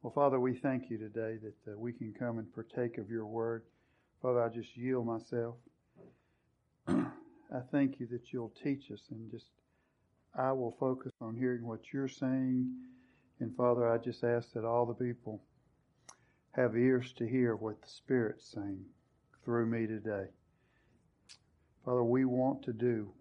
Well, Father, we thank you today that we can come and partake of your word. Father, I just yield myself. I thank you that you'll teach us, and I will focus on hearing what you're saying. And Father, I just ask that all the people have ears to hear what the Spirit's saying through me today. Father, we want to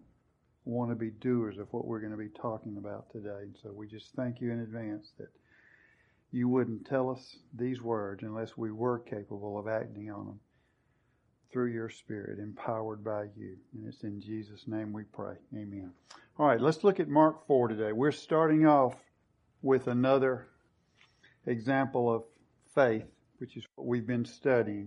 be doers of what we're going to be talking about today. And so we just thank you in advance that you wouldn't tell us these words unless we were capable of acting on them through your Spirit, empowered by you. And it's in Jesus' name we pray. Amen. All right, let's look at Mark 4 today. We're starting off with another example of faith, which is what we've been studying.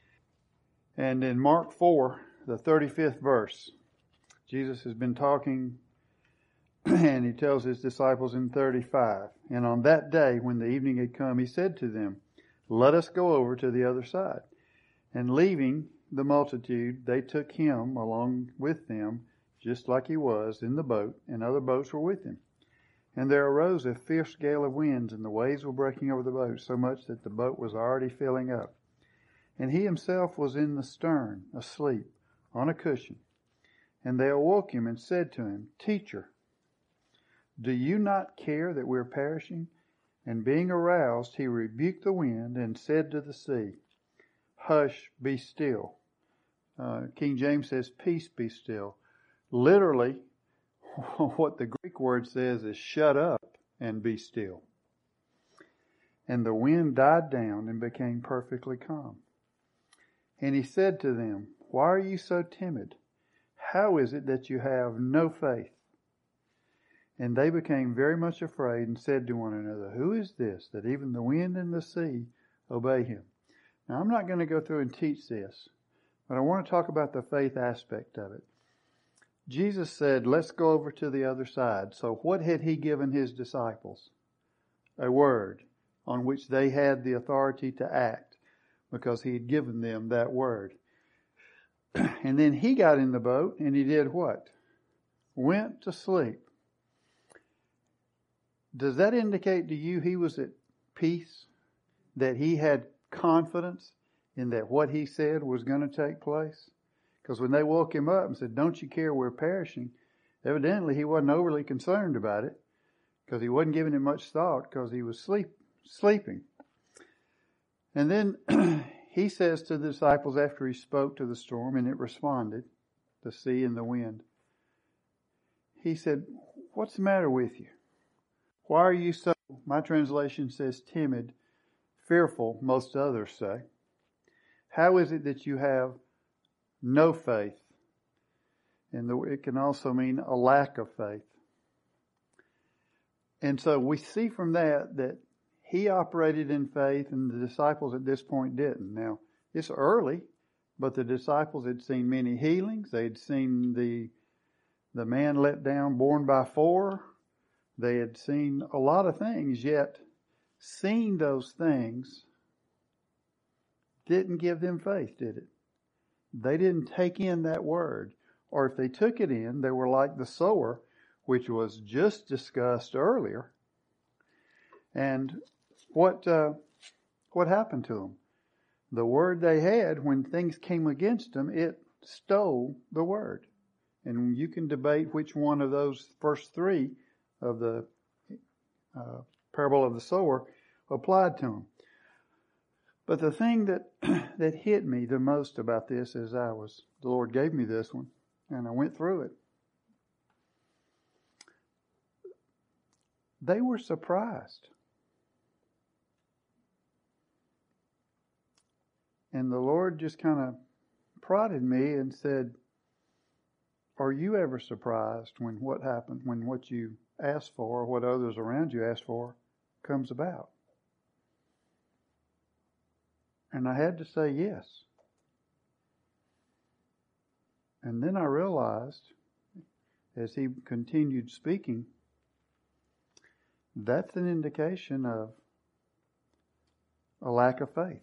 And in Mark 4, the 35th verse, Jesus has been talking, and he tells his disciples in 35, and on that day when the evening had come, he said to them, "Let us go over to the other side." And leaving the multitude, they took him along with them, just like he was, in the boat, and other boats were with him. And there arose a fierce gale of winds, and the waves were breaking over the boat, so much that the boat was already filling up. And he himself was in the stern, asleep, on a cushion. And they awoke him and said to him, "Teacher, do you not care that we are perishing?" And being aroused, he rebuked the wind and said to the sea, "Hush, be still." King James says, "Peace, be still." Literally, what the Greek word says is, "Shut up and be still." And the wind died down and became perfectly calm. And he said to them, "Why are you so timid? How is it that you have no faith?" And they became very much afraid and said to one another, "Who is this, that even the wind and the sea obey him?" Now, I'm not going to go through and teach this, but I want to talk about the faith aspect of it. Jesus said, "Let's go over to the other side." So what had he given his disciples? A word on which they had the authority to act, because he had given them that word. And then he got in the boat and he did what? Went to sleep. Does that indicate to you he was at peace? That he had confidence in that what he said was going to take place? Because when they woke him up and said, "Don't you care we're perishing?" evidently he wasn't overly concerned about it, because he wasn't giving it much thought, because he was sleeping. And then he says to the disciples after he spoke to the storm and it responded, the sea and the wind. He said, "What's the matter with you? Why are you so," my translation says timid, fearful, most others say. "How is it that you have no faith?" And it can also mean a lack of faith. And so we see from that he operated in faith and the disciples at this point didn't. Now, it's early, but the disciples had seen many healings. They'd seen the man let down born by four. They had seen a lot of things, yet seeing those things didn't give them faith, did it? They didn't take in that word. Or if they took it in, they were like the sower, which was just discussed earlier. And what happened to them? The word they had, when things came against them, it stole the word. And you can debate which one of those first three of the parable of the sower applied to them. But the thing that hit me the most about this is the Lord gave me this one, and I went through it. They were surprised. And the Lord just kind of prodded me and said, "Are you ever surprised when what happened, when what you asked for, or what others around you asked for, comes about?" And I had to say yes. And then I realized, as he continued speaking, that's an indication of a lack of faith.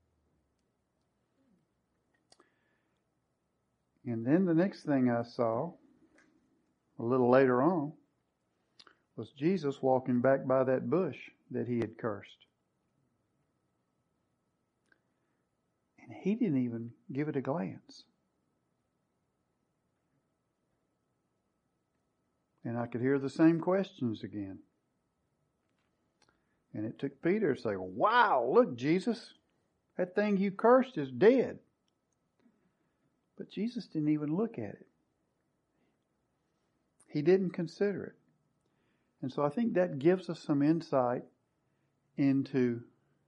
And then the next thing I saw, a little later on, was Jesus walking back by that bush that he had cursed. And he didn't even give it a glance. And I could hear the same questions again. And it took Peter to say, wow, look, Jesus, that thing you cursed is dead. But Jesus didn't even look at it. He didn't consider it. And so I think that gives us some insight into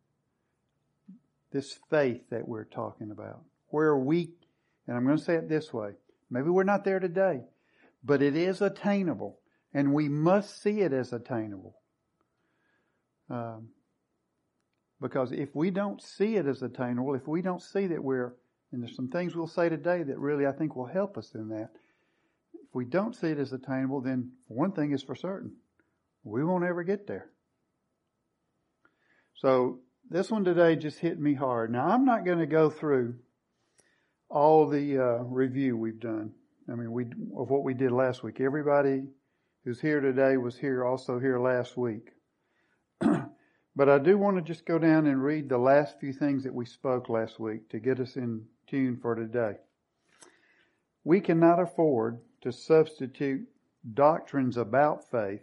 this faith that we're talking about. Where we, and I'm going to say it this way, maybe we're not there today, but it is attainable, and we must see it as attainable. Because if we don't see it as attainable, if we don't see that and there's some things we'll say today that really I think will help us in that. If we don't see it as attainable, then one thing is for certain. We won't ever get there. So this one today just hit me hard. Now I'm not going to go through all the review we've done. I mean, of what we did last week. Everybody who's here today was also here last week. But I do want to just go down and read the last few things that we spoke last week to get us in tune for today. We cannot afford to substitute doctrines about faith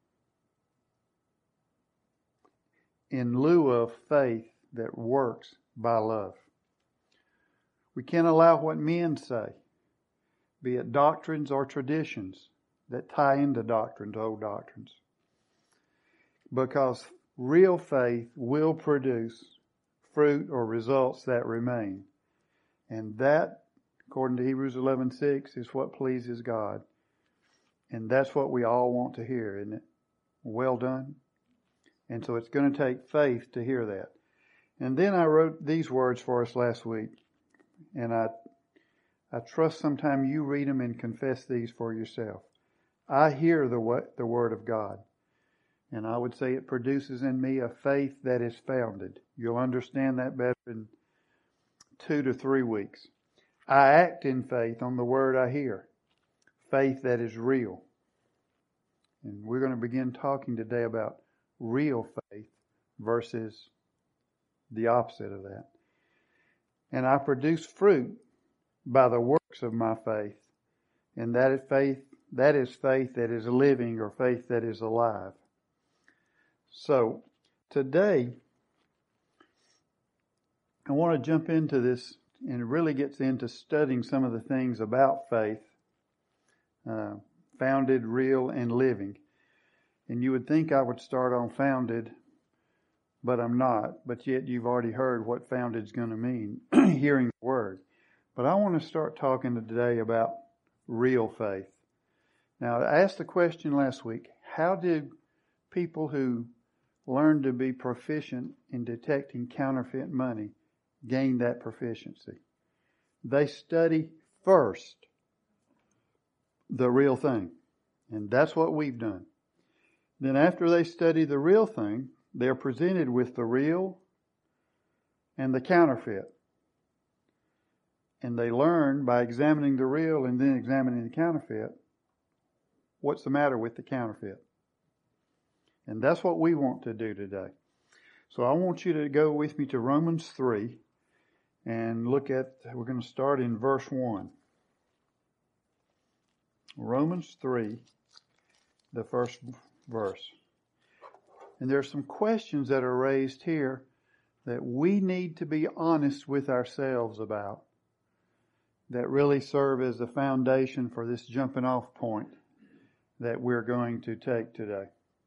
in lieu of faith that works by love. We can't allow what men say, be it doctrines or traditions, that tie into doctrines, old doctrines. Because real faith will produce fruit or results that remain. And that, according to Hebrews 11:6, is what pleases God. And that's what we all want to hear, isn't it? Well done. And so it's going to take faith to hear that. And then I wrote these words for us last week. And I trust sometime you read them and confess these for yourself. I hear the word of God. And I would say it produces in me a faith that is founded. You'll understand that better in 2 to 3 weeks. I act in faith on the word I hear. Faith that is real. And we're going to begin talking today about real faith versus the opposite of that. And I produce fruit by the works of my faith. And that is faith that is living, or faith that is alive. So, today, I want to jump into this, and it really gets into studying some of the things about faith, founded, real, and living. And you would think I would start on founded, but I'm not. But yet you've already heard what founded is going to mean, hearing the word. But I want to start talking today about real faith. Now, I asked the question last week, how did people who learn to be proficient in detecting counterfeit money gain that proficiency? They study first the real thing. And that's what we've done. Then after they study the real thing, they're presented with the real and the counterfeit. And they learn by examining the real and then examining the counterfeit, what's the matter with the counterfeit. And that's what we want to do today. So I want you to go with me to Romans 3 and we're going to start in verse 1. Romans 3, the first verse. And there are some questions that are raised here that we need to be honest with ourselves about, that really serve as the foundation for this jumping off point that we're going to take today.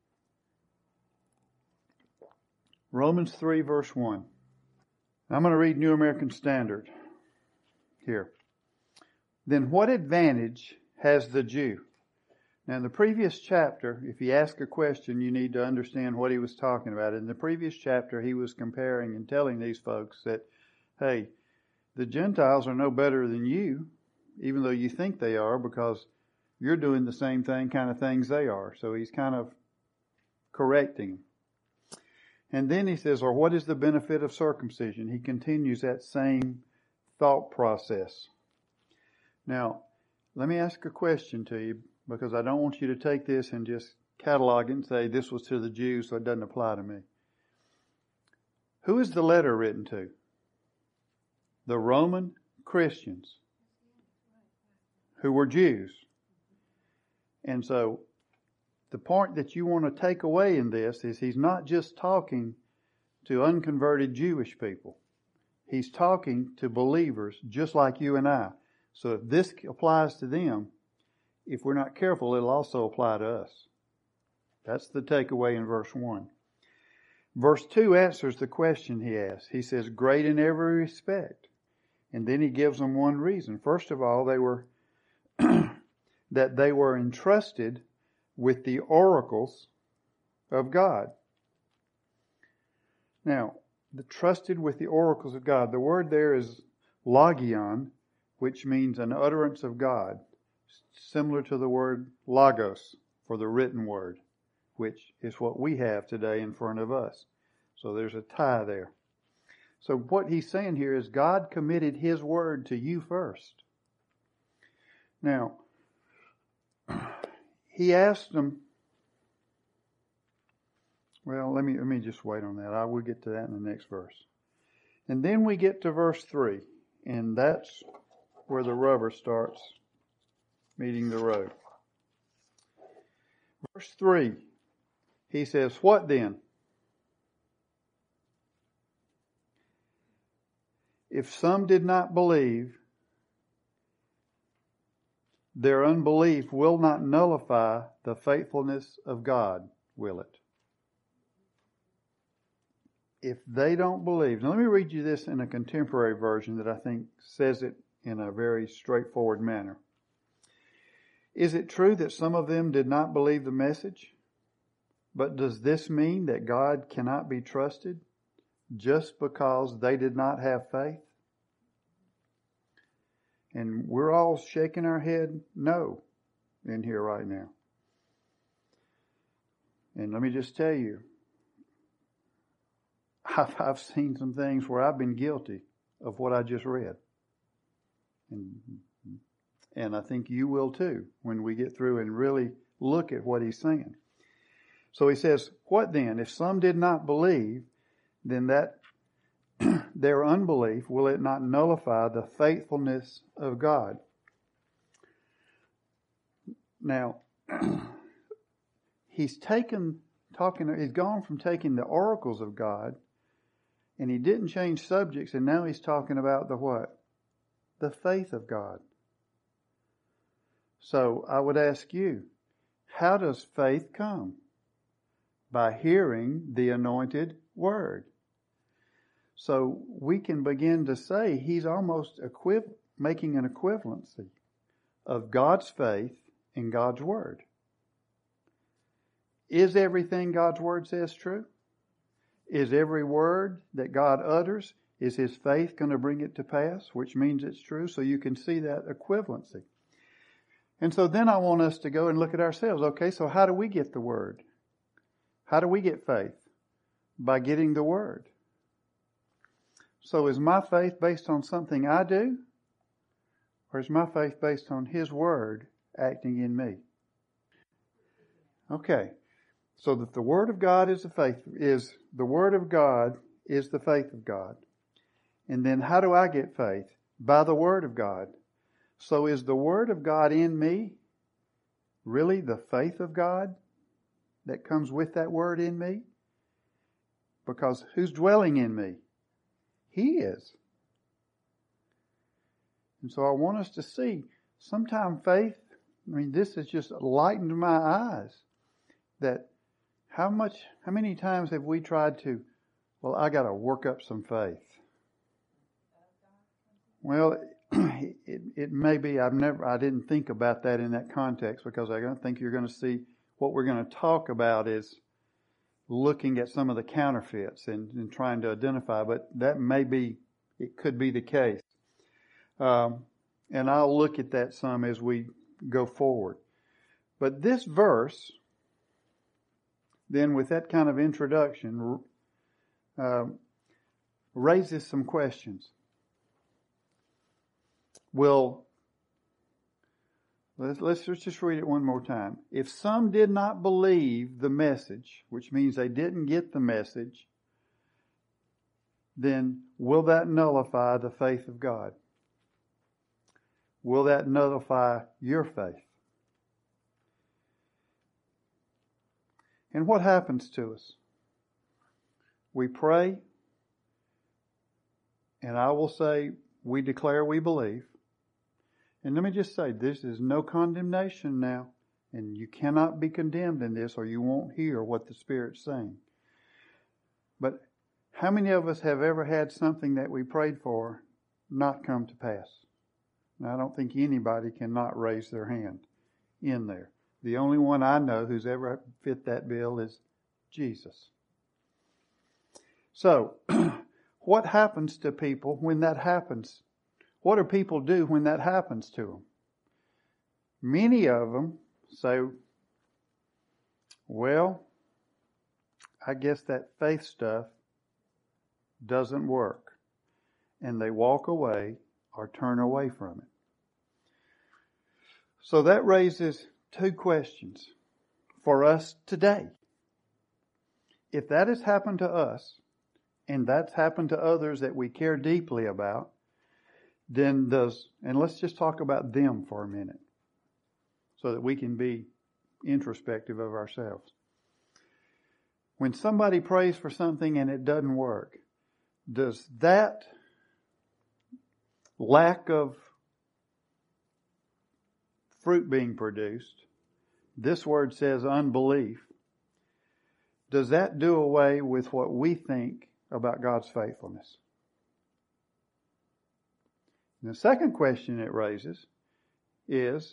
Romans 3 verse 1. I'm going to read New American Standard here. Then what advantage has the Jew? Now in the previous chapter, if you ask a question, you need to understand what he was talking about. In the previous chapter, he was comparing and telling these folks that, hey, the Gentiles are no better than you, even though you think they are, because you're doing the same kind of things they are. So he's kind of correcting them. And then he says, or what is the benefit of circumcision? He continues that same thought process. Now, let me ask a question to you, because I don't want you to take this and just catalog it and say this was to the Jews, so it doesn't apply to me. Who is the letter written to? the Roman Christians who were Jews. And so the point that you want to take away in this is he's not just talking to unconverted Jewish people. He's talking to believers just like you and I. So if this applies to them, if we're not careful, it'll also apply to us. That's the takeaway in verse 1. Verse 2 answers the question he asks. He says, great in every respect. And then he gives them one reason. First of all, they were that they were entrusted with the oracles of God. Now, the trusted with the oracles of God. The word there is logion, which means an utterance of God, similar to the word logos for the written word, which is what we have today in front of us. So there's a tie there. So what he's saying here is God committed His word to you first. Now, he asked them, well, let me just wait on that. I will get to that in the next verse. And then we get to verse 3, and that's where the rubber starts meeting the road. Verse 3, he says, what then? If some did not believe, their unbelief will not nullify the faithfulness of God, will it? If they don't believe. Now let me read you this in a contemporary version that I think says it in a very straightforward manner. Is it true that some of them did not believe the message? But does this mean that God cannot be trusted just because they did not have faith? And we're all shaking our head no in here right now. And let me just tell you, I've seen some things where I've been guilty of what I just read. And I think you will too when we get through and really look at what he's saying. So he says, what then? If some did not believe, then that their unbelief, will it not nullify the faithfulness of God? Now, he's gone from taking the oracles of God, and he didn't change subjects, and now he's talking about the what? The faith of God. So I would ask you, how does faith come? By hearing the anointed word. So we can begin to say he's almost making an equivalency of God's faith and God's word. Is everything God's word says true? Is every word that God utters, is his faith going to bring it to pass, which means it's true? So you can see that equivalency. And so then I want us to go and look at ourselves. Okay, so how do we get the word? How do we get faith? By getting the word. So is my faith based on something I do? Or is my faith based on his word acting in me? Okay. So that the word of God is the faith of God. And then how do I get faith? By the word of God. So is the word of God in me really the faith of God that comes with that word in me? Because who's dwelling in me? He is. And so I want us to see, sometimes faith, this has just lightened my eyes, that how many times have we tried to, I got to work up some faith. Well, it may be, I didn't think about that in that context, because I don't think you're going to see what we're going to talk about is looking at some of the counterfeits and trying to identify, but it could be the case. And I'll look at that some as we go forward. But this verse, then with that kind of introduction, raises some questions. Let's just read it one more time. If some did not believe the message, which means they didn't get the message, then will that nullify the faith of God? Will that nullify your faith? And what happens to us? We pray, and I will say, we declare we believe. And let me just say, this is no condemnation now, and you cannot be condemned in this or you won't hear what the Spirit's saying. But how many of us have ever had something that we prayed for not come to pass? Now, I don't think anybody cannot raise their hand in there. The only one I know who's ever fit that bill is Jesus. So, what happens to people when that happens? What do people do when that happens to them? Many of them say, well, I guess that faith stuff doesn't work. And they walk away or turn away from it. So that raises two questions for us today. If that has happened to us, and that's happened to others that we care deeply about, then and let's just talk about them for a minute so that we can be introspective of ourselves. When somebody prays for something and it doesn't work, does that lack of fruit being produced, this word says unbelief, does that do away with what we think about God's faithfulness? And the second question it raises is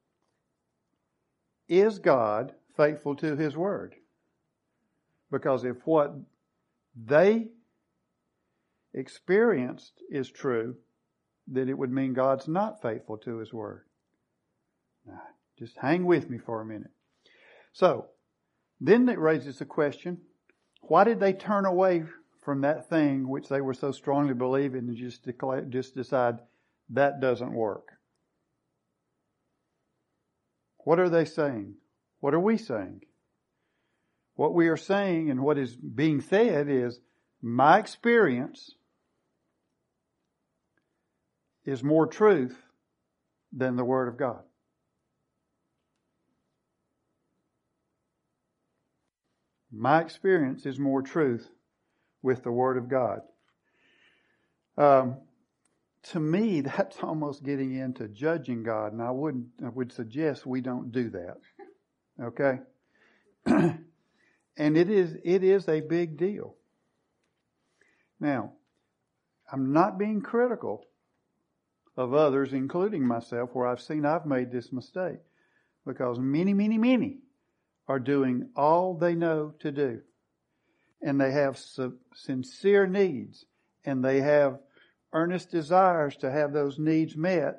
God faithful to His word? Because if what they experienced is true, then it would mean God's not faithful to His word. Now, just hang with me for a minute. So, then it raises the question, why did they turn away from that thing which they were so strongly believing and just decide that doesn't work? What are they saying? What are we saying? What we are saying and what is being said is, my experience is more truth than the Word of God. My experience is more truth with the Word of God. To me, that's almost getting into judging God, and I would suggest we don't do that. Okay? And it is a big deal. Now, I'm not being critical of others, including myself, where I've made this mistake. Because many are doing all they know to do. And they have sincere needs. And they have earnest desires to have those needs met.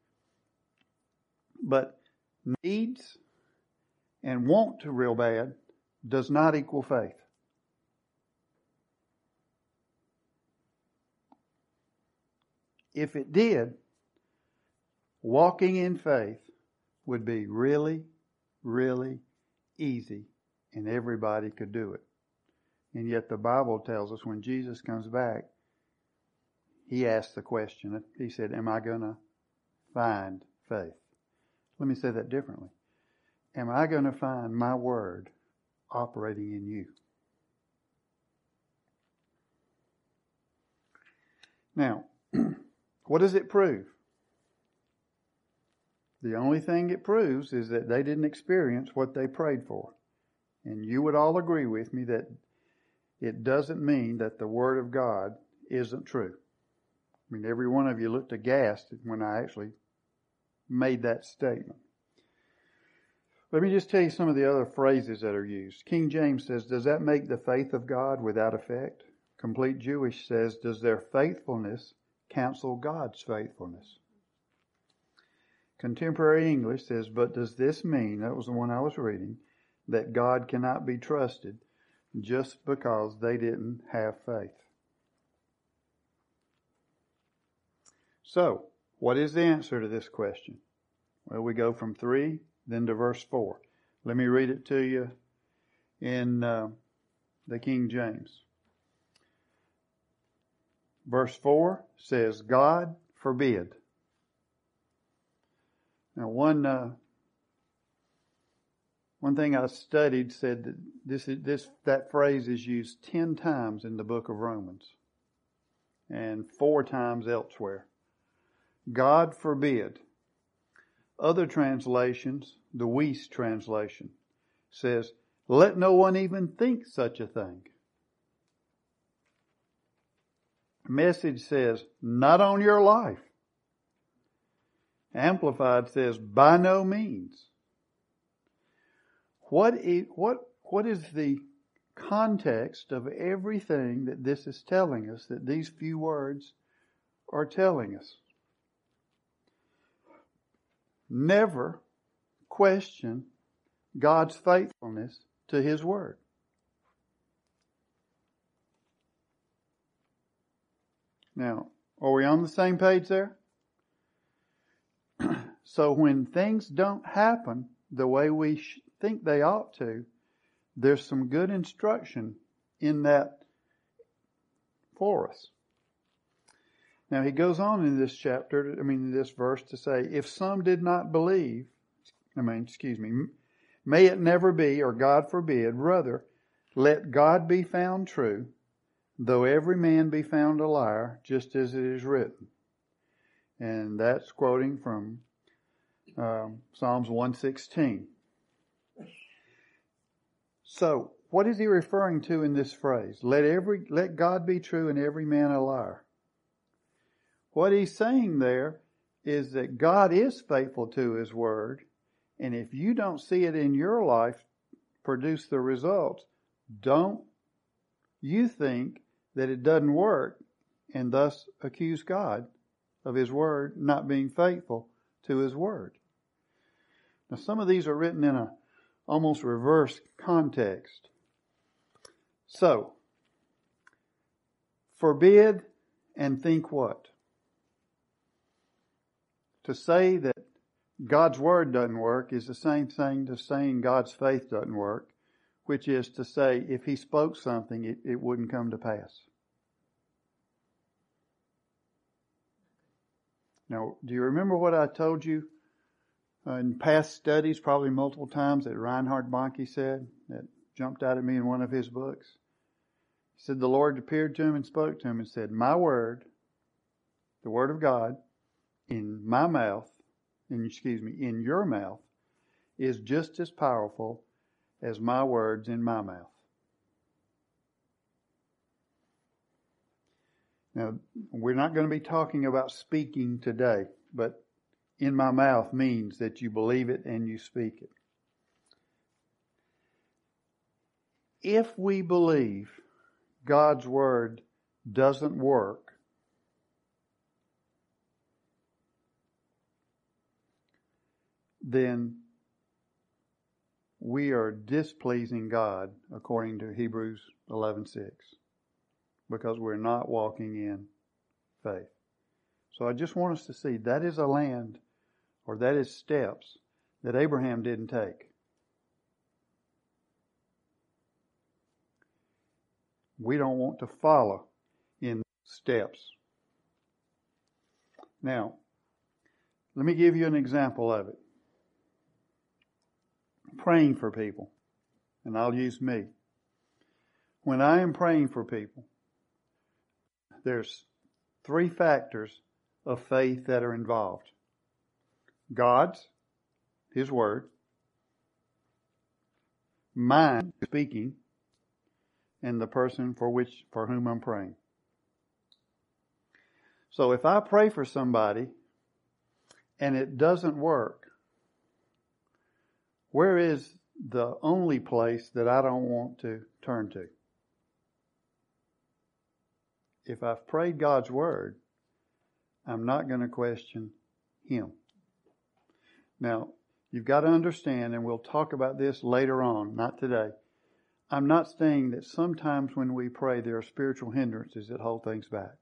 But needs and want to real bad does not equal faith. If it did, walking in faith would be really, really easy and everybody could do it. And yet the Bible tells us when Jesus comes back, He asked the question. He said, am I going to find faith? Let me say that differently. Am I going to find my word operating in you? Now, what does it prove? The only thing it proves is that they didn't experience what they prayed for. And you would all agree with me that it doesn't mean that the Word of God isn't true. I mean, every one of you looked aghast when I actually made that statement. Let me just tell you some of the other phrases that are used. King James says, does that make the faith of God without effect? Complete Jewish says, does their faithfulness cancel God's faithfulness? Contemporary English says, but does this mean, that was the one I was reading, that God cannot be trusted just because they didn't have faith? So, what is the answer to this question? Well, we go from 3, then to verse 4. Let me read it to you in the King James. Verse 4 says, God forbid. Now, one thing I studied said that that phrase is used 10 times in the book of Romans and 4 times elsewhere. God forbid. Other translations, the Weiss translation, says, let no one even think such a thing. Message says, not on your life. Amplified says, by no means. What is the context of everything that this is telling us, that these few words are telling us? Never question God's faithfulness to His Word. Now, are we on the same page there? So when things don't happen the way we think they ought to, there's some good instruction in that for us. Now he goes on in this this verse to say, if some did not believe, may it never be, or God forbid, rather, let God be found true, though every man be found a liar, just as it is written. And that's quoting from Psalms 116. So, what is he referring to in this phrase? Let God be true and every man a liar. What he's saying there is that God is faithful to His Word, and if you don't see it in your life produce the results, don't you think that it doesn't work and thus accuse God of His Word not being faithful to His Word. Now some of these are written in a almost reverse context. So, forbid and think what? To say that God's Word doesn't work is the same thing to saying God's faith doesn't work, which is to say if He spoke something, it wouldn't come to pass. Now, do you remember what I told you in past studies, probably multiple times, that Reinhard Bonnke said, that jumped out at me in one of his books? He said the Lord appeared to him and spoke to him and said, my word, the Word of God, in my mouth, in your mouth, is just as powerful as my words in my mouth. Now, we're not going to be talking about speaking today, but in my mouth means that you believe it and you speak it. If we believe God's Word doesn't work, then we are displeasing God according to Hebrews 11:6, because we're not walking in faith. So I just want us to see that is a land, or that is steps that Abraham didn't take. We don't want to follow in steps. Now, let me give you an example of it. Praying for people, and I'll use me. When I am praying for people, there's 3 factors of faith that are involved. God's, His Word, mine speaking, and the person for whom I'm praying. So if I pray for somebody and it doesn't work, where is the only place that I don't want to turn to? If I've prayed God's Word, I'm not going to question Him. Now, you've got to understand, and we'll talk about this later on, not today. I'm not saying that sometimes when we pray there are spiritual hindrances that hold things back.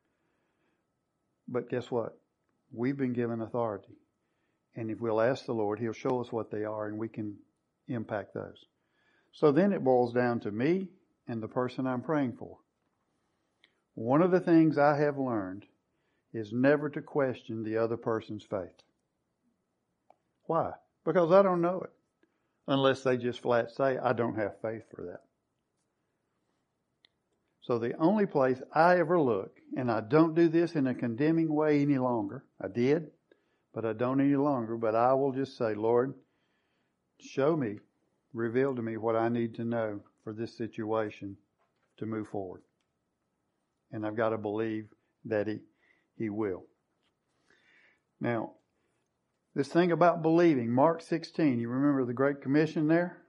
But guess what? We've been given authority. And if we'll ask the Lord, He'll show us what they are and we can impact those. So then it boils down to me and the person I'm praying for. One of the things I have learned is never to question the other person's faith. Why? Because I don't know it. Unless they just flat say, I don't have faith for that. So the only place I ever look, and I don't do this in a condemning way any longer. I did, but I don't any longer. But I will just say, Lord, show me, reveal to me what I need to know for this situation to move forward. And I've got to believe that He will. Now, this thing about believing, Mark 16, you remember the Great Commission there?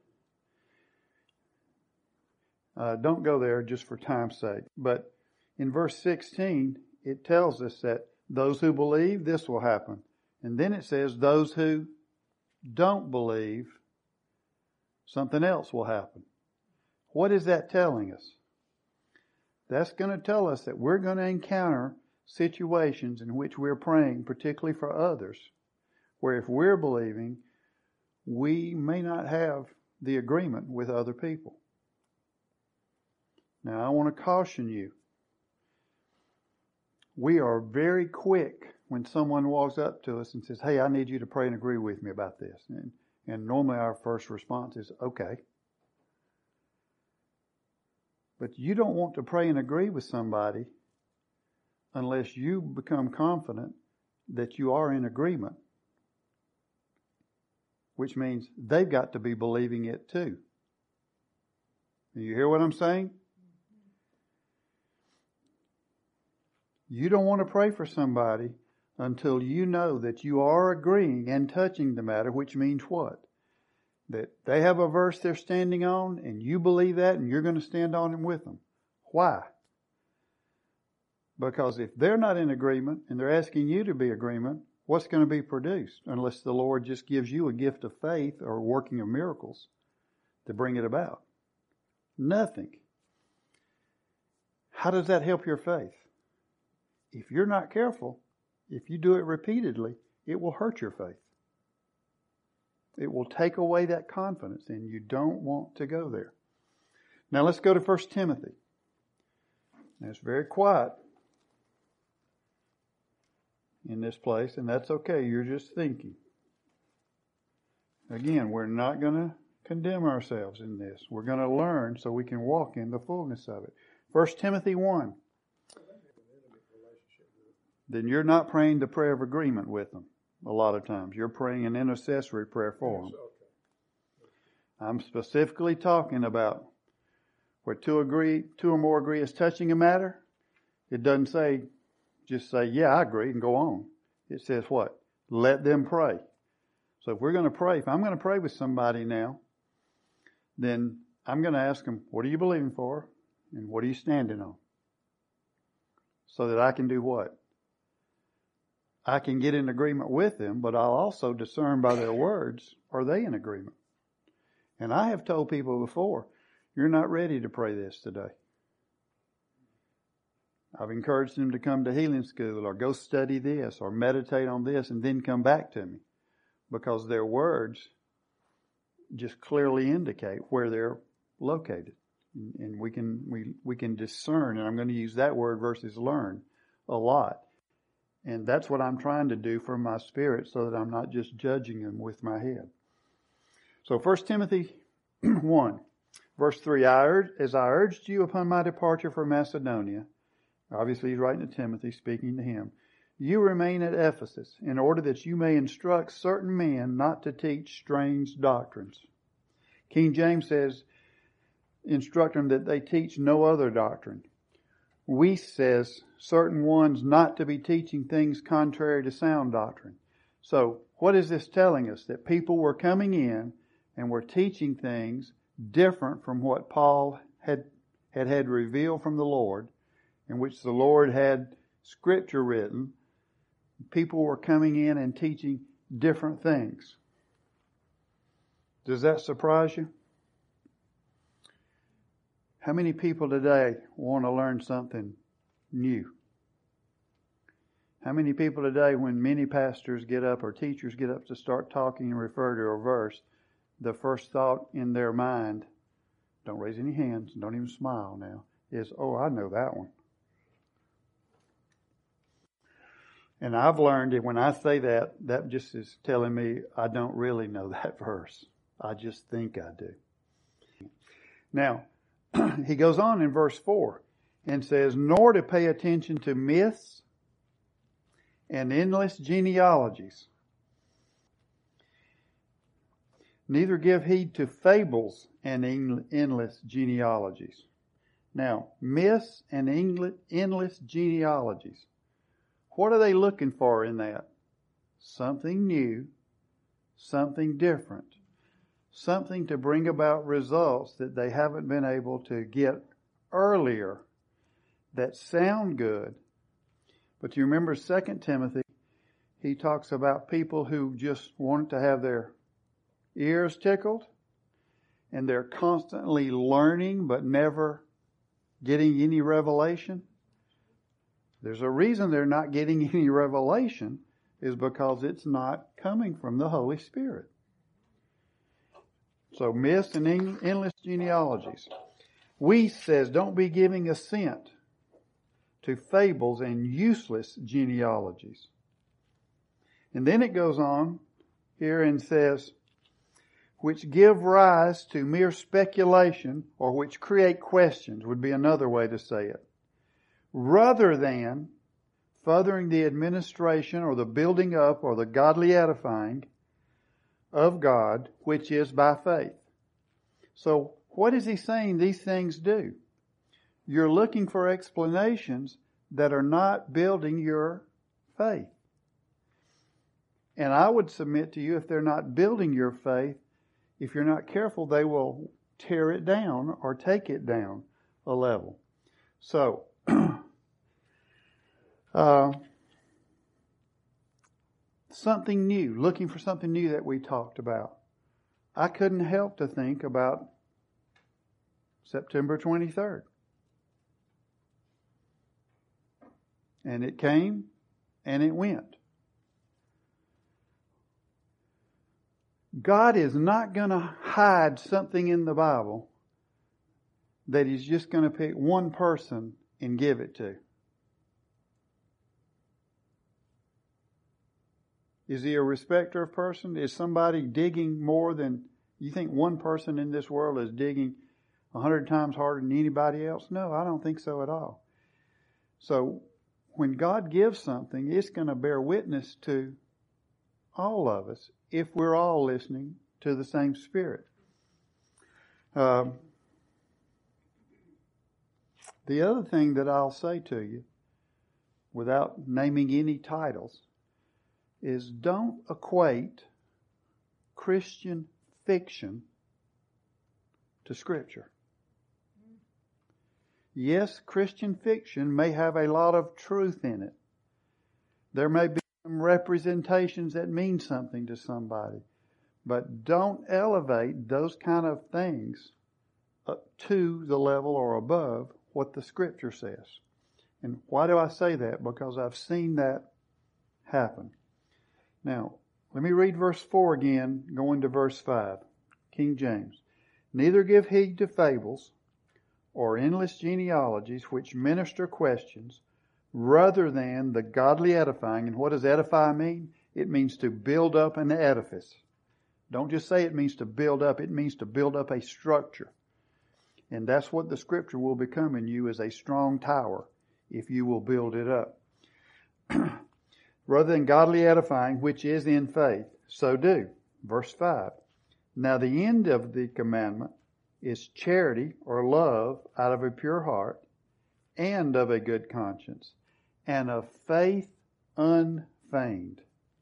Don't go there just for time's sake. But in verse 16, it tells us that those who believe, this will happen. And then it says those who don't believe, something else will happen. What is that telling us? That's going to tell us that we're going to encounter situations in which we're praying, particularly for others, where if we're believing, we may not have the agreement with other people. Now, I want to caution you. We are very quick when someone walks up to us and says, hey, I need you to pray and agree with me about this. And normally our first response is, okay. But you don't want to pray and agree with somebody unless you become confident that you are in agreement. Which means they've got to be believing it too. You hear what I'm saying? You don't want to pray for somebody until you know that you are agreeing and touching the matter, which means what? That they have a verse they're standing on and you believe that and you're going to stand on it with them. Why? Because if they're not in agreement and they're asking you to be in agreement, what's going to be produced? Unless the Lord just gives you a gift of faith or working of miracles to bring it about. Nothing. How does that help your faith? If you're not careful, if you do it repeatedly, it will hurt your faith. It will take away that confidence, and you don't want to go there. Now let's go to 1 Timothy. Now, it's very quiet in this place, and that's okay. You're just thinking. Again, we're not going to condemn ourselves in this. We're going to learn so we can walk in the fullness of it. 1 Timothy 1. Then you're not praying the prayer of agreement with them a lot of times. You're praying an intercessory prayer for them. I'm specifically talking about where two or more agree as touching a matter. It doesn't say, just say, yeah, I agree and go on. It says what? Let them pray. So if we're going to pray, if I'm going to pray with somebody now, then I'm going to ask them, what are you believing for? And what are you standing on? So that I can do what? I can get in agreement with them, but I'll also discern by their words, are they in agreement? And I have told people before, you're not ready to pray this today. I've encouraged them to come to healing school or go study this or meditate on this and then come back to me, because their words just clearly indicate where they're located. And we can discern, and I'm going to use that word versus learn a lot. And that's what I'm trying to do for my spirit so that I'm not just judging them with my head. So 1 Timothy 1, verse 3, as I urged you upon my departure for Macedonia, obviously he's writing to Timothy, speaking to him, you remain at Ephesus in order that you may instruct certain men not to teach strange doctrines. King James says, instruct them that they teach no other doctrine. Weiss says certain ones not to be teaching things contrary to sound doctrine. So what is this telling us? That people were coming in and were teaching things different from what Paul had revealed from the Lord, in which the Lord had scripture written. People were coming in and teaching different things. Does that surprise you? How many people today want to learn something new? How many people today, when many pastors get up or teachers get up to start talking and refer to a verse, the first thought in their mind, don't raise any hands, don't even smile now, is, oh, I know that one. And I've learned that when I say that, that just is telling me I don't really know that verse. I just think I do. Now, he goes on in verse 4 and says, nor to pay attention to myths and endless genealogies. Neither give heed to fables and endless genealogies. Now, myths and endless genealogies. What are they looking for in that? Something new, something different, something to bring about results that they haven't been able to get earlier that sound good. But you remember 2 Timothy, he talks about people who just want to have their ears tickled and they're constantly learning but never getting any revelation. There's a reason they're not getting any revelation is because it's not coming from the Holy Spirit. So myths and endless genealogies. We says don't be giving assent to fables and useless genealogies. And then it goes on here and says, which give rise to mere speculation or which create questions would be another way to say it. Rather than furthering the administration or the building up or the godly edifying of God, which is by faith. So what is he saying these things do? You're looking for explanations that are not building your faith. And I would submit to you, if they're not building your faith, if you're not careful, they will tear it down or take it down a level. So, something new, looking for something new that we talked about. I couldn't help to think about September 23rd. And it came and it went. God is not going to hide something in the Bible that He's just going to pick one person and give it to. Is He a respecter of person? Is somebody digging more than... You think one person in this world is digging 100 times harder than anybody else? No, I don't think so at all. So when God gives something, it's going to bear witness to all of us if we're all listening to the same Spirit. The other thing that I'll say to you, without naming any titles, is don't equate Christian fiction to Scripture. Yes, Christian fiction may have a lot of truth in it. There may be some representations that mean something to somebody. But don't elevate those kind of things up to the level or above what the Scripture says. And why do I say that? Because I've seen that happen. Now, let me read verse 4 again, going to verse 5. King James. Neither give heed to fables or endless genealogies which minister questions, rather than the godly edifying. And what does edify mean? It means to build up an edifice. Don't just say it means to build up. It means to build up a structure. And that's what the Scripture will become in you, is a strong tower, if you will build it up. Rather than godly edifying, which is in faith, so do. Verse 5. Now the end of the commandment is charity or love out of a pure heart and of a good conscience and of faith unfeigned.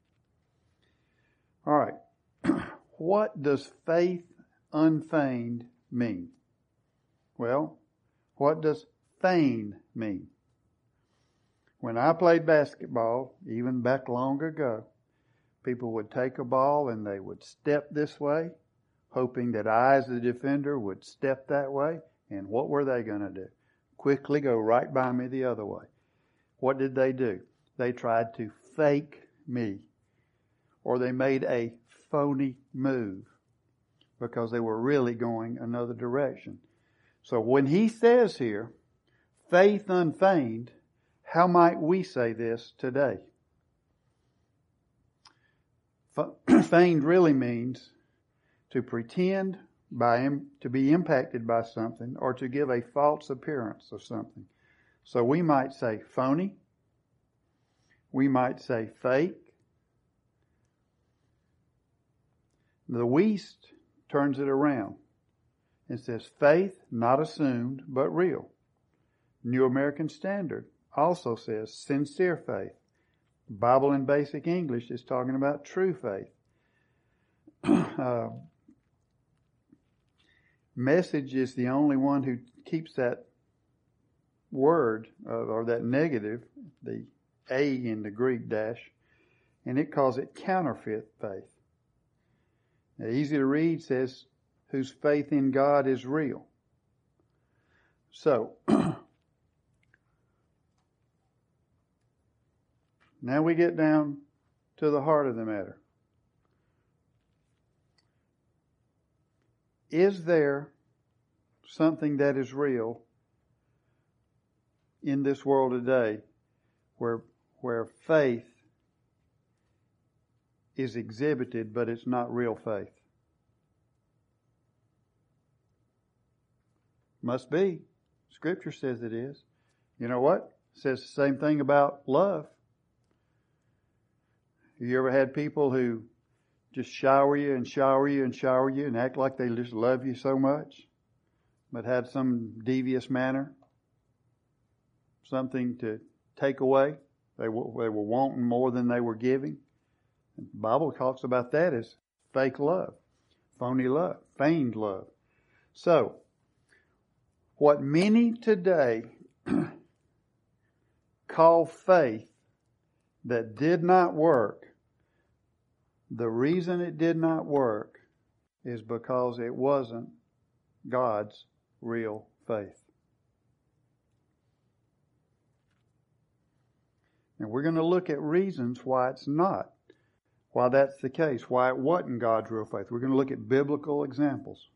All right. What does faith unfeigned mean? Well, what does feign mean? When I played basketball, even back long ago, people would take a ball and they would step this way, hoping that I, as the defender, would step that way. And what were they going to do? Quickly go right by me the other way. What did they do? They tried to fake me. Or they made a phony move because they were really going another direction. So when he says here, faith unfeigned, how might we say this today? Feigned really means to pretend to be impacted by something or to give a false appearance of something. So we might say phony. We might say fake. The Wuest turns it around and says faith not assumed but real. New American Standard also says sincere faith. Bible in Basic English is talking about true faith. Message is the only one who keeps that word or that negative, the A in the Greek dash, and it calls it counterfeit faith. Now, easy to read says, whose faith in God is real. So, now we get down to the heart of the matter. Is there something that is real in this world today where faith is exhibited, but it's not real faith? Must be. Scripture says it is. You know what? It says the same thing about love. You ever had people who just shower you and shower you and shower you and act like they just love you so much, but had some devious manner, something to take away? They were wanting more than they were giving. The Bible talks about that as fake love, phony love, feigned love. So, what many today call faith that did not work, the reason it did not work is because it wasn't God's real faith. And we're going to look at reasons why it's not, why that's the case, why it wasn't God's real faith. We're going to look at biblical examples.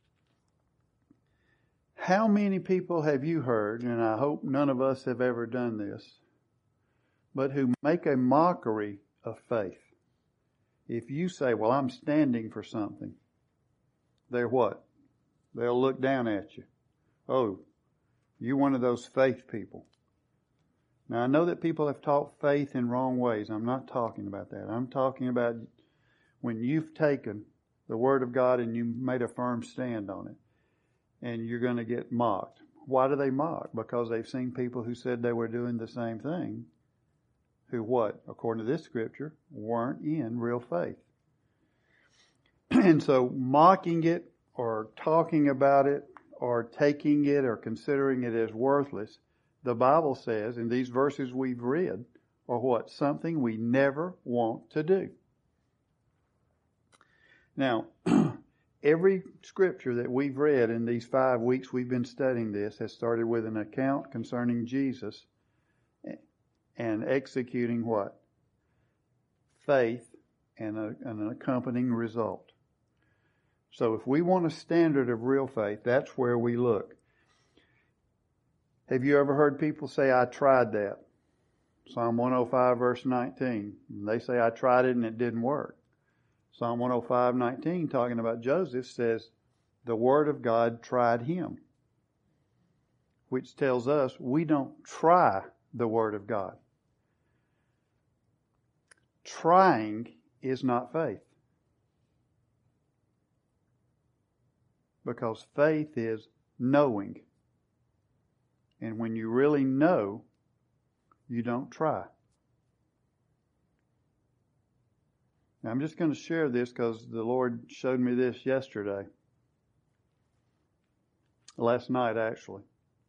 How many people have you heard, and I hope none of us have ever done this, but who make a mockery of faith? If you say, well, I'm standing for something, they're what? They'll look down at you. Oh, you're one of those faith people. Now, I know that people have taught faith in wrong ways. I'm not talking about that. I'm talking about when you've taken the Word of God and you made a firm stand on it, and you're going to get mocked. Why do they mock? Because they've seen people who said they were doing the same thing, who what? According to this scripture, weren't in real faith. And so mocking it or talking about it or taking it or considering it as worthless, the Bible says in these verses we've read, are what? Something we never want to do. Now, every scripture that we've read in these 5 weeks we've been studying this has started with an account concerning Jesus and executing what? Faith and an accompanying result. So if we want a standard of real faith, that's where we look. Have you ever heard people say, I tried that? Psalm 105 verse 19. They say, I tried it and it didn't work. Psalm 105:19, talking about Joseph, says, the Word of God tried him. Which tells us we don't try the Word of God. Trying is not faith. Because faith is knowing. And when you really know, you don't try. Now, I'm just going to share this because the Lord showed me this yesterday. Last night, actually.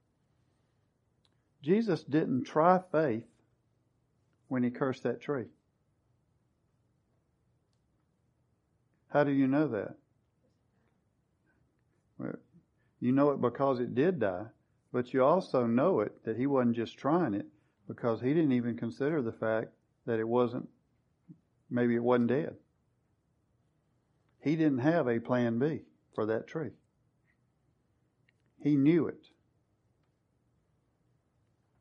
Jesus didn't try faith when he cursed that tree. How do you know that? Well, you know it because it did die, but you also know it that he wasn't just trying it because he didn't even consider the fact that maybe it wasn't dead. He didn't have a plan B for that tree. He knew it.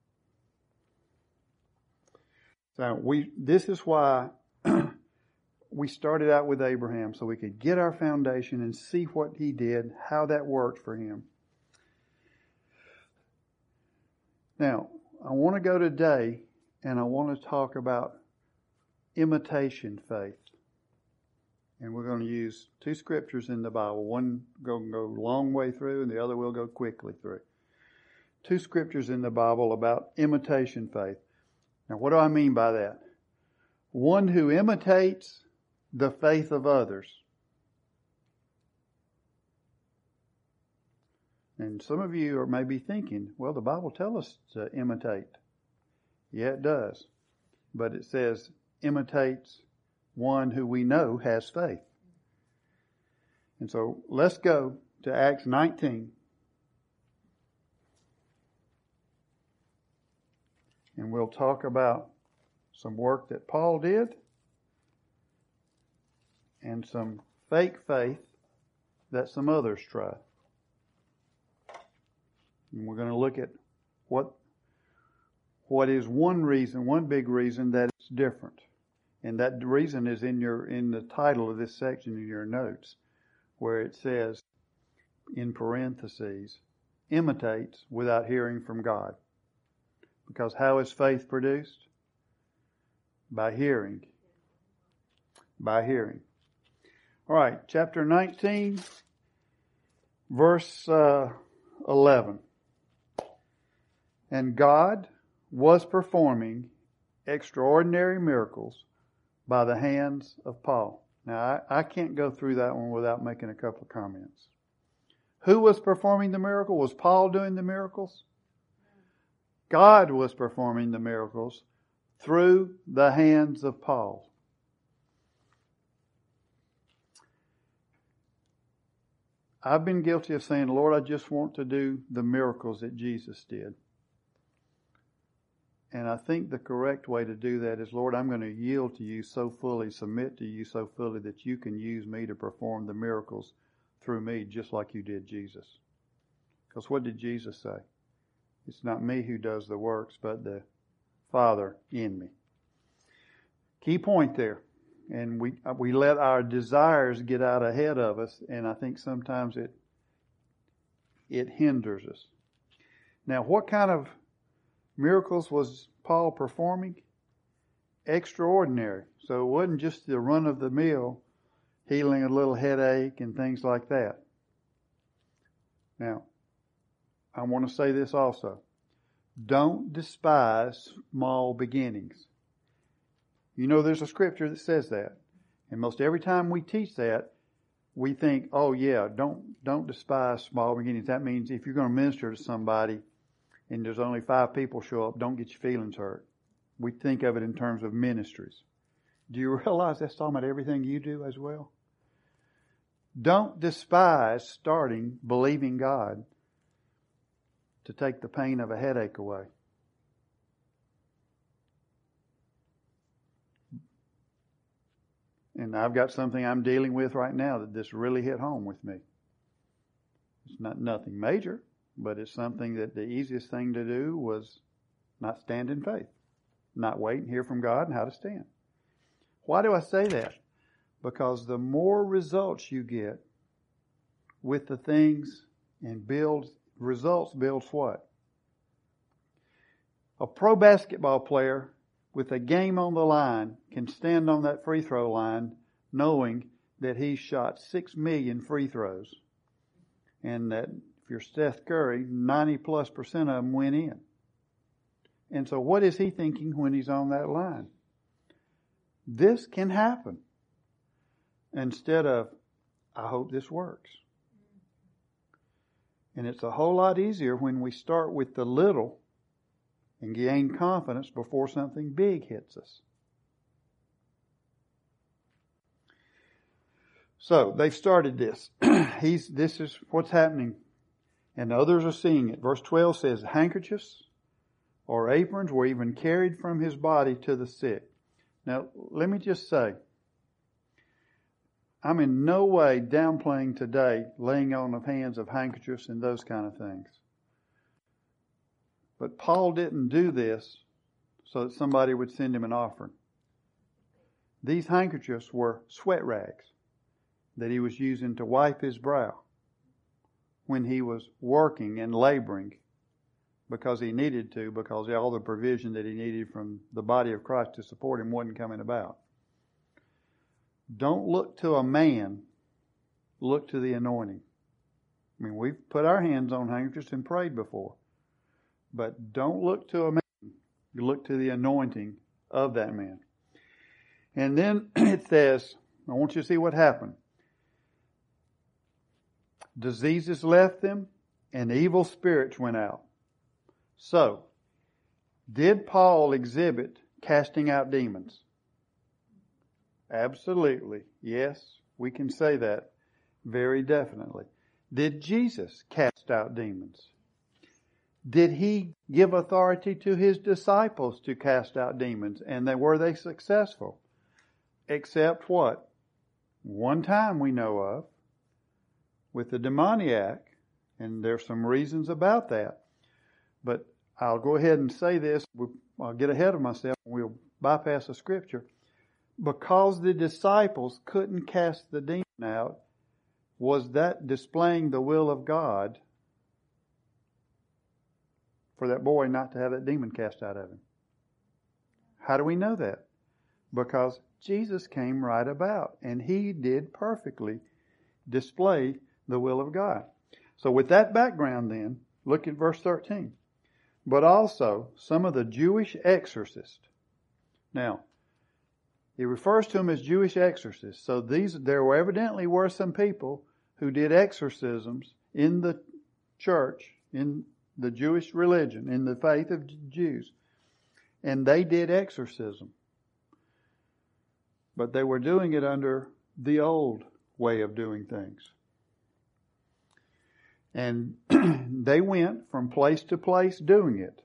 So this is why we started out with Abraham so we could get our foundation and see what he did, how that worked for him. Now, I want to go today and I want to talk about imitation faith. And we're going to use two scriptures in the Bible. One going to go a long way through and the other will go quickly through. Two scriptures in the Bible about imitation faith. Now, what do I mean by that? One who imitates the faith of others. And some of you are maybe thinking, well, the Bible tells us to imitate. Yeah, it does. But it says imitates one who we know has faith. And so let's go to Acts 19. And we'll talk about some work that Paul did and some fake faith that some others tried. And we're going to look at what is one big reason that it's different. And that reason is in the title of this section in your notes, where it says, in parentheses, imitates without hearing from God. Because how is faith produced? By hearing. By hearing. All right, chapter 19, verse 11. And God was performing extraordinary miracles by the hands of Paul. Now, I can't go through that one without making a couple of comments. Who was performing the miracle? Was Paul doing the miracles? God was performing the miracles through the hands of Paul. I've been guilty of saying, Lord, I just want to do the miracles that Jesus did. And I think the correct way to do that is, Lord, I'm going to yield to you so fully, submit to you so fully that you can use me to perform the miracles through me just like you did Jesus. Because what did Jesus say? It's not me who does the works, but the Father in me. Key point there. And we let our desires get out ahead of us, and I think sometimes it hinders us. Now, what kind of miracles was Paul performing? Extraordinary. So it wasn't just the run-of-the-mill healing a little headache and things like that. Now, I want to say this also. Don't despise small beginnings. You know there's a scripture that says that. And most every time we teach that, we think, oh yeah, don't despise small beginnings. That means if you're going to minister to somebody and there's only 5 people show up, don't get your feelings hurt. We think of it in terms of ministries. Do you realize that's talking about everything you do as well? Don't despise starting believing God to take the pain of a headache away. And I've got something I'm dealing with right now that this really hit home with me. It's nothing major, but it's something that the easiest thing to do was not stand in faith. Not wait and hear from God and how to stand. Why do I say that? Because the more results you get with the things and results builds what? A pro basketball player with a game on the line can stand on that free throw line knowing that he shot 6 million free throws. And that if you're Steph Curry, 90+% of them went in. And so what is he thinking when he's on that line? This can happen. Instead of, I hope this works. And it's a whole lot easier when we start with the little and gain confidence before something big hits us. So they've started this. This is what's happening. And others are seeing it. Verse 12 says, handkerchiefs or aprons were even carried from his body to the sick. Now, let me just say, I'm in no way downplaying today laying on of hands of handkerchiefs and those kind of things. But Paul didn't do this so that somebody would send him an offering. These handkerchiefs were sweat rags that he was using to wipe his brow when he was working and laboring because he needed to, because all the provision that he needed from the body of Christ to support him wasn't coming about. Don't look to a man, look to the anointing. I mean, we've put our hands on handkerchiefs and prayed before. But don't look to a man. You look to the anointing of that man. And then it says, I want you to see what happened. Diseases left them and evil spirits went out. So, did Paul exhibit casting out demons? Absolutely. Yes, we can say that very definitely. Did Jesus cast out demons? Did he give authority to his disciples to cast out demons? And were they successful? Except what? One time we know of with the demoniac, and there's some reasons about that. But I'll go ahead and say this. I'll get ahead of myself and we'll bypass the scripture. Because the disciples couldn't cast the demon out, was that displaying the will of God for that boy not to have that demon cast out of him? How do we know that? Because Jesus came right about and he did perfectly display the will of God. So with that background then, look at verse 13. But also some of the Jewish exorcists. Now, he refers to them as Jewish exorcists. So there evidently were some people who did exorcisms in the church, in the Jewish religion, in the faith of Jews. And they did exorcism. But they were doing it under the old way of doing things. And they went from place to place doing it.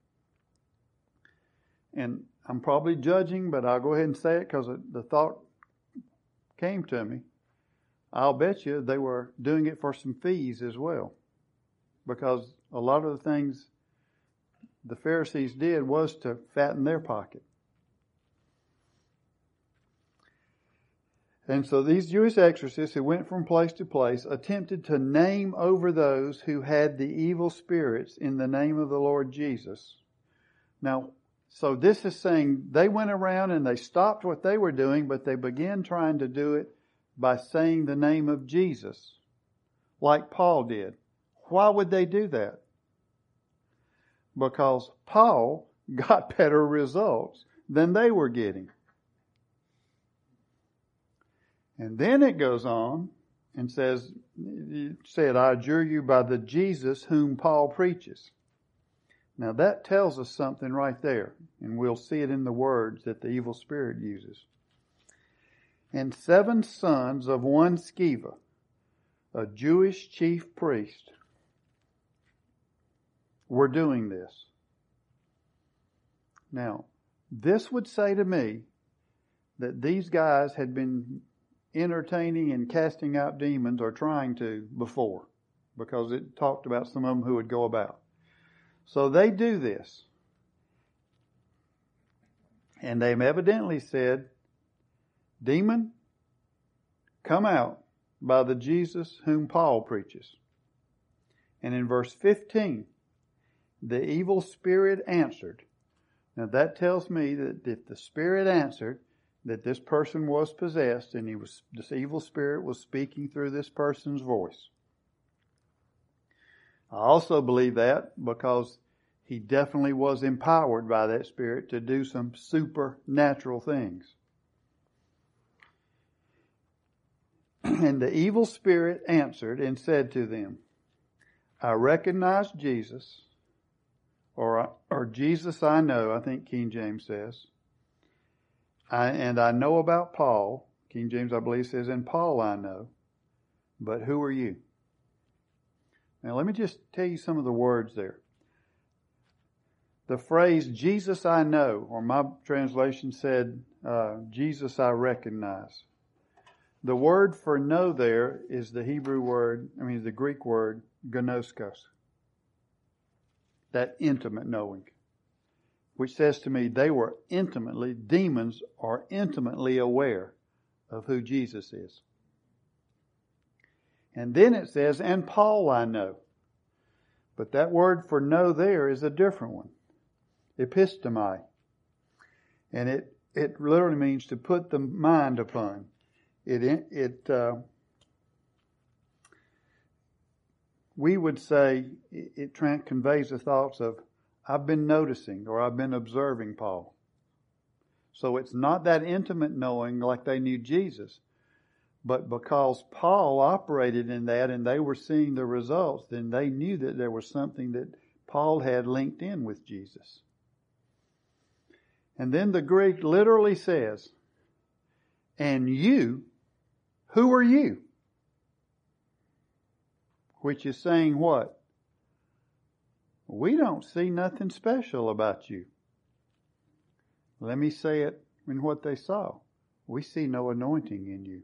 And I'm probably judging, but I'll go ahead and say it because the thought came to me. I'll bet you they were doing it for some fees as well. Because a lot of the things the Pharisees did was to fatten their pocket. And so these Jewish exorcists who went from place to place attempted to name over those who had the evil spirits in the name of the Lord Jesus. Now, so this is saying they went around and they stopped what they were doing, but they began trying to do it by saying the name of Jesus, like Paul did. Why would they do that? Because Paul got better results than they were getting. And then it goes on and says, I adjure you by the Jesus whom Paul preaches. Now that tells us something right there. And we'll see it in the words that the evil spirit uses. And 7 sons of one Sceva, a Jewish chief priest, were doing this. Now, this would say to me that these guys had been entertaining and casting out demons, or trying to, before, because it talked about some of them who would go about. So they do this. And they've evidently said, demon, come out by the Jesus whom Paul preaches. And in verse 15, the evil spirit answered. Now that tells me that if the spirit answered, that this person was possessed and this evil spirit was speaking through this person's voice. I also believe that because he definitely was empowered by that spirit to do some supernatural things. And the evil spirit answered and said to them, I recognize Jesus, or Jesus I know, I think King James says. And I know about Paul. King James, I believe, says, and Paul I know. But who are you? Now, let me just tell you some of the words there. The phrase, Jesus I know, or my translation said, Jesus I recognize. The word for know there is the the Greek word, gnoskos. That intimate knowing, which says to me demons are intimately aware of who Jesus is. And then it says, and Paul I know. But that word for know there is a different one. Epistemi. And it literally means to put the mind upon. We would say it conveys the thoughts of, I've been noticing or I've been observing Paul. So it's not that intimate knowing like they knew Jesus. But because Paul operated in that and they were seeing the results, then they knew that there was something that Paul had linked in with Jesus. And then the Greek literally says, and you, who are you? Which is saying what? We don't see nothing special about you. Let me say it in what they saw. We see no anointing in you.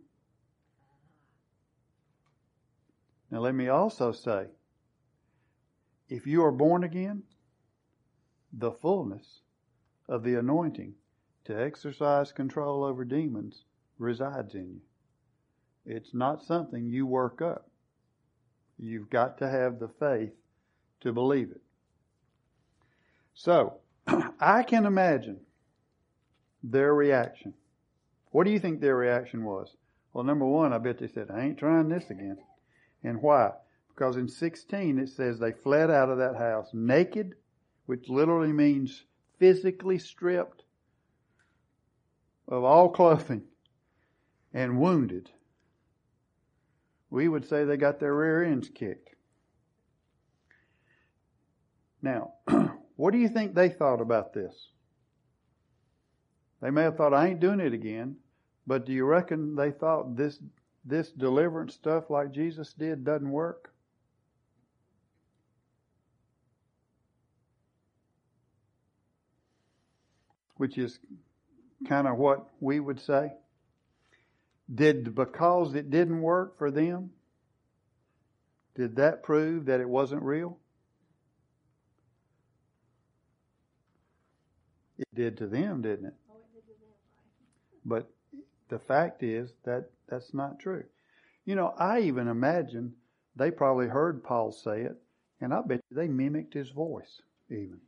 Now let me also say, if you are born again, the fullness of the anointing to exercise control over demons resides in you. It's not something you work up. You've got to have the faith to believe it. So, I can imagine their reaction. What do you think their reaction was? Well, number one, I bet they said, I ain't trying this again. And why? Because in 16 it says they fled out of that house naked, which literally means physically stripped of all clothing, and wounded. We would say they got their rear ends kicked. Now, what do you think they thought about this? They may have thought, I ain't doing it again. But do you reckon they thought this deliverance stuff like Jesus did doesn't work? Which is kind of what we would say. Because it didn't work for them, did that prove that it wasn't real? It did to them, didn't it? Oh, it did to them, right? But the fact is that that's not true. You know, I even imagine they probably heard Paul say it, and I bet you they mimicked his voice even.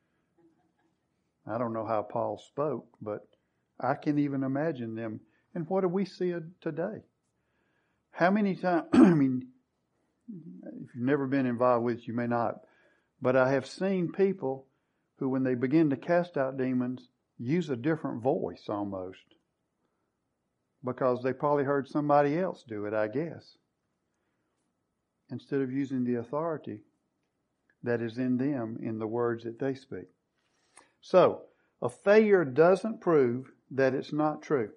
I don't know how Paul spoke, but I can even imagine them. And what do we see today? How many times, I mean, if you've never been involved with it, you may not, but I have seen people who, when they begin to cast out demons, use a different voice almost. Because they probably heard somebody else do it, I guess. Instead of using the authority that is in them in the words that they speak. So, a failure doesn't prove that it's not true.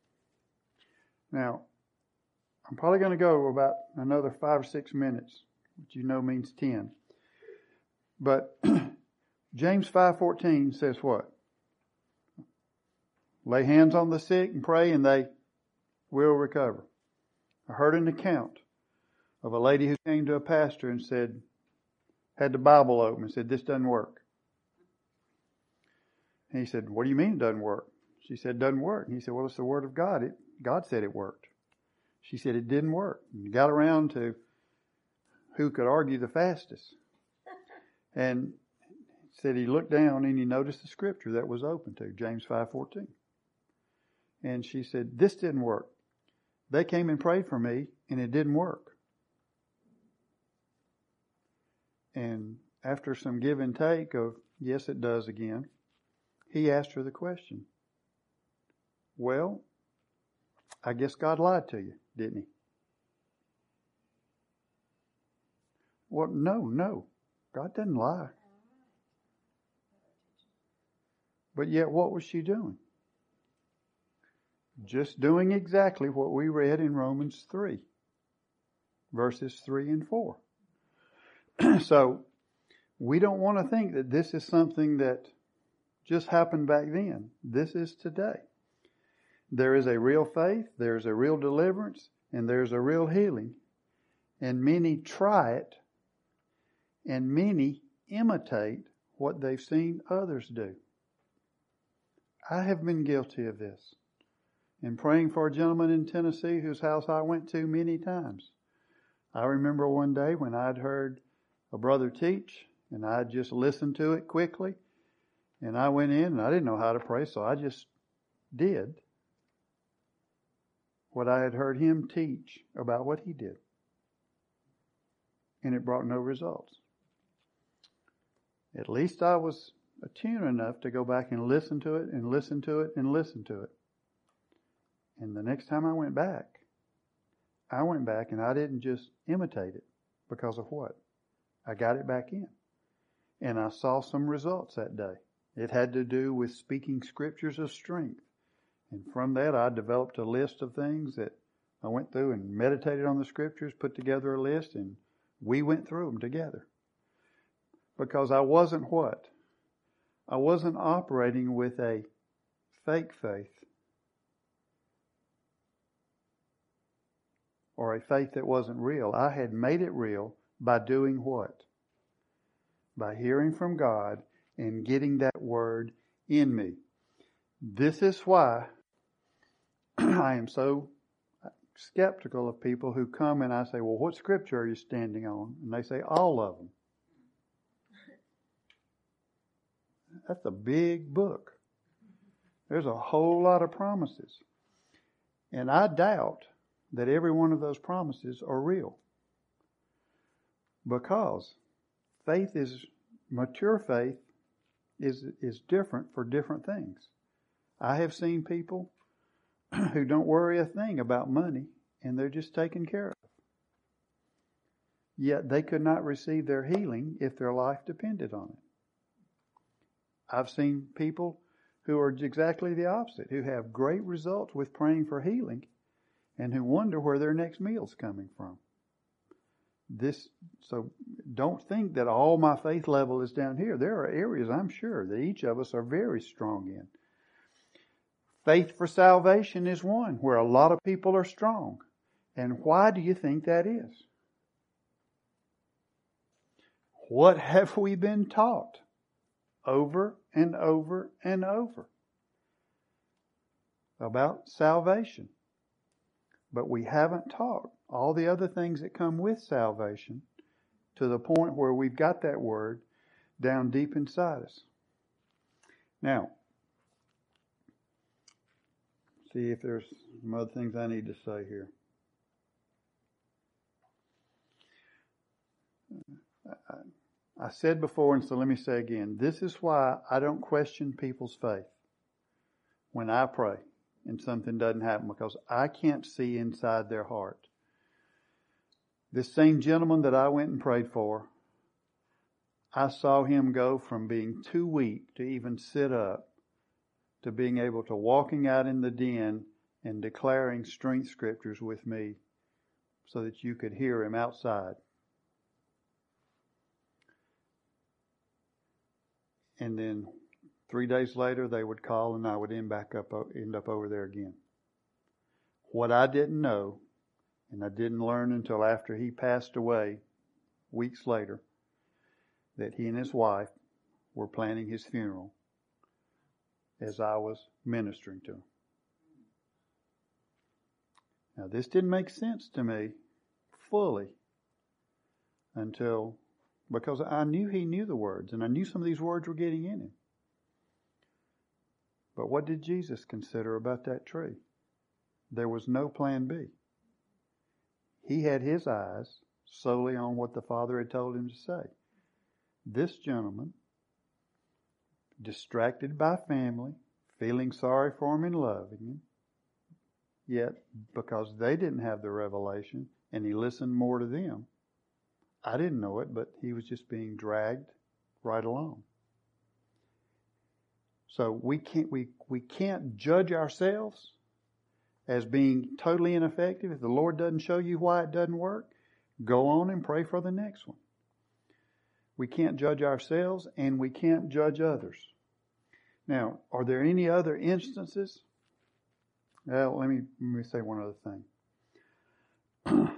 Now, I'm probably going to go about another 5 or 6 minutes, which you know means 10. But James 5:14 says what? Lay hands on the sick and pray and they will recover. I heard an account of a lady who came to a pastor and said, had the Bible open and said, this doesn't work. And he said, what do you mean it doesn't work? She said, it doesn't work. And he said, well, it's the Word of God. God said it worked. She said, it didn't work. And he got around to who could argue the fastest. And said he looked down and he noticed the scripture that was open to, James 5:14. And she said, this didn't work. They came and prayed for me and it didn't work. And after some give and take of, yes, it does again, he asked her the question. Well, I guess God lied to you, didn't he? Well, no. God doesn't lie. But yet, what was she doing? Just doing exactly what we read in Romans 3, verses 3 and 4. So, we don't want to think that this is something that just happened back then. This is today. There is a real faith, there's a real deliverance, and there's a real healing. And many try it, and many imitate what they've seen others do. I have been guilty of this. In praying for a gentleman in Tennessee whose house I went to many times. I remember one day when I'd heard a brother teach, and I'd just listened to it quickly, and I went in and I didn't know how to pray, so I just did what I had heard him teach about what he did. And it brought no results. At least I was attuned enough to go back and listen to it and listen to it and listen to it. And the next time I went back and I didn't just imitate it because of what? I got it back in. And I saw some results that day. It had to do with speaking scriptures of strength. And from that, I developed a list of things that I went through and meditated on the scriptures, put together a list, and we went through them together. Because I wasn't what? I wasn't operating with a fake faith. Or a faith that wasn't real. I had made it real by doing what? By hearing from God and getting that word in me. This is why I am so skeptical of people who come and I say, well, what scripture are you standing on? And they say, all of them. That's a big book. There's a whole lot of promises. And I doubt that every one of those promises are real. Because mature faith is different for different things. I have seen people who don't worry a thing about money and they're just taken care of. Yet they could not receive their healing if their life depended on it. I've seen people who are exactly the opposite, who have great results with praying for healing and who wonder where their next meal's coming from. So don't think that all my faith level is down here. There are areas I'm sure that each of us are very strong in. Faith for salvation is one where a lot of people are strong. And why do you think that is? What have we been taught over and over and over about salvation? But we haven't taught all the other things that come with salvation to the point where we've got that word down deep inside us. Now, see if there's some other things I need to say here. I said before, and so let me say again, this is why I don't question people's faith when I pray and something doesn't happen, because I can't see inside their heart. This same gentleman that I went and prayed for, I saw him go from being too weak to even sit up to being able to walking out in the den and declaring strength scriptures with me so that you could hear him outside. And then 3 days later, they would call and I would end up over there again. What I didn't know, and I didn't learn until after he passed away, weeks later, that he and his wife were planning his funeral as I was ministering to him. Now, this didn't make sense to me fully because I knew he knew the words, and I knew some of these words were getting in him. But what did Jesus consider about that tree? There was no plan B. He had his eyes solely on what the Father had told him to say. This gentleman, distracted by family, feeling sorry for him and loving him, yet because they didn't have the revelation and he listened more to them, I didn't know it, but he was just being dragged right along. So we can't judge ourselves as being totally ineffective. If the Lord doesn't show you why it doesn't work, go on and pray for the next one. We can't judge ourselves and we can't judge others. Now, are there any other instances? Well, let me say one other thing.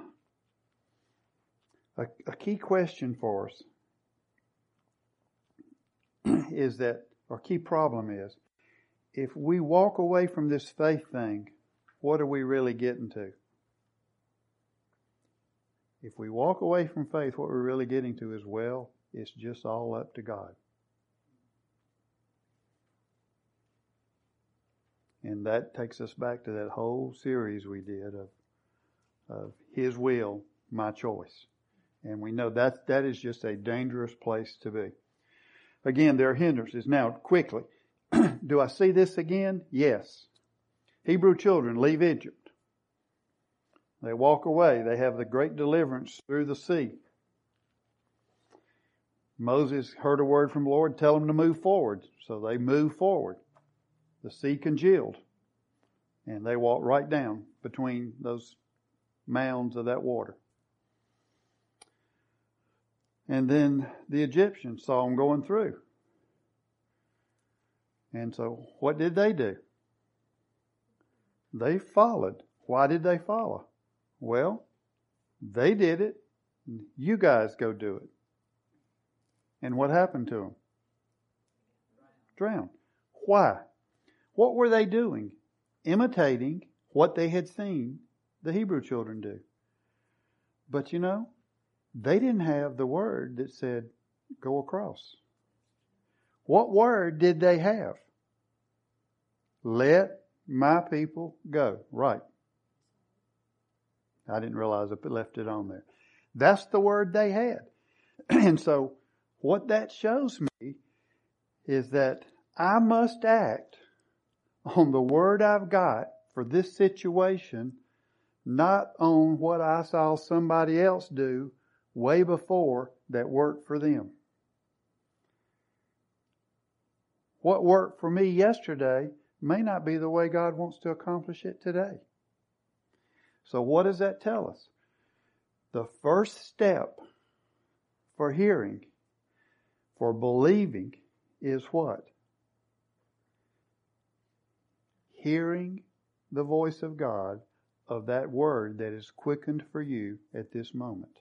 A key question for us is that, or key problem is if we walk away from this faith thing, what are we really getting to? If we walk away from faith, what we're really getting to is, well, it's just all up to God. And that takes us back to that whole series we did of His will, my choice. And we know that is just a dangerous place to be. Again, there are hindrances. Now, quickly, do I see this again? Yes. Hebrew children leave Egypt. They walk away. They have the great deliverance through the sea. Moses heard a word from the Lord, tell them to move forward. So they move forward. The sea congealed. And they walked right down between those mounds of that water. And then the Egyptians saw them going through. And so what did they do? They followed. Why did they follow? Well, they did it. You guys go do it. And what happened to them? Drowned. Why? What were they doing? Imitating what they had seen the Hebrew children do. But you know, they didn't have the word that said, go across. What word did they have? Let my people go. Right. I didn't realize I left it on there. That's the word they had. And so what that shows me is that I must act on the word I've got for this situation, not on what I saw somebody else do way before that worked for them. What worked for me yesterday may not be the way God wants to accomplish it today. So what does that tell us? The first step for hearing, for believing, is what? Hearing the voice of God, of that word that is quickened for you at this moment.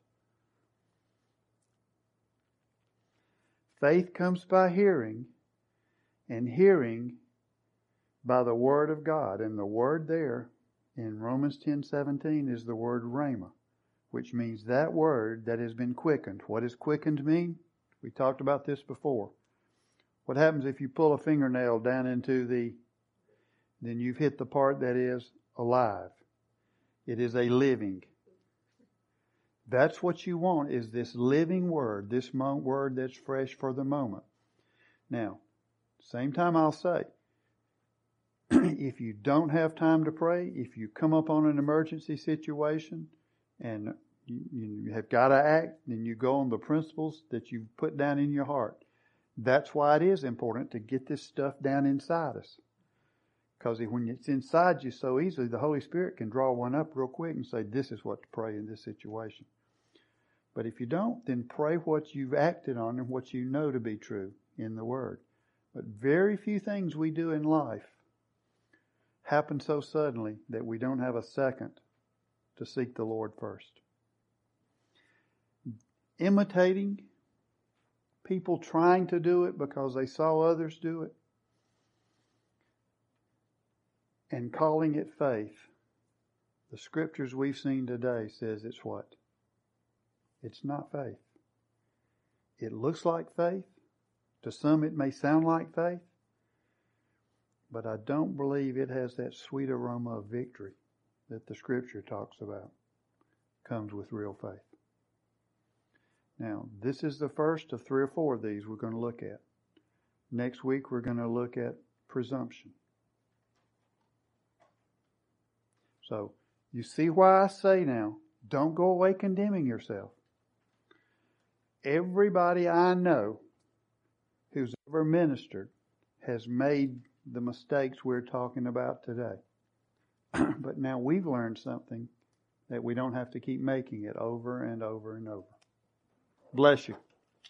Faith comes by hearing, and hearing by the word of God. And the word there in Romans 10:17 is the word rhema, which means that word that has been quickened. What does quickened mean? We talked about this before. What happens if you pull a fingernail down into then you've hit the part that is alive. It is a living. That's what you want, is this living word, this word that's fresh for the moment. Now, same time I'll say, if you don't have time to pray, if you come up on an emergency situation and you have got to act, then you go on the principles that you've put down in your heart. That's why it is important to get this stuff down inside us. Because when it's inside you so easily, the Holy Spirit can draw one up real quick and say, this is what to pray in this situation. But if you don't, then pray what you've acted on and what you know to be true in the Word. But very few things we do in life happen so suddenly that we don't have a second to seek the Lord first. Imitating people trying to do it because they saw others do it, and calling it faith. The scriptures we've seen today says it's what? It's not faith. It looks like faith. To some it may sound like faith. But I don't believe it has that sweet aroma of victory that the scripture talks about. Comes with real faith. Now, this is the first of 3 or 4 of these we're going to look at. Next week we're going to look at presumption. So, you see why I say now, don't go away condemning yourself. Everybody I know who's ever ministered has made the mistakes we're talking about today. But now we've learned something that we don't have to keep making it over and over and over. Bless you.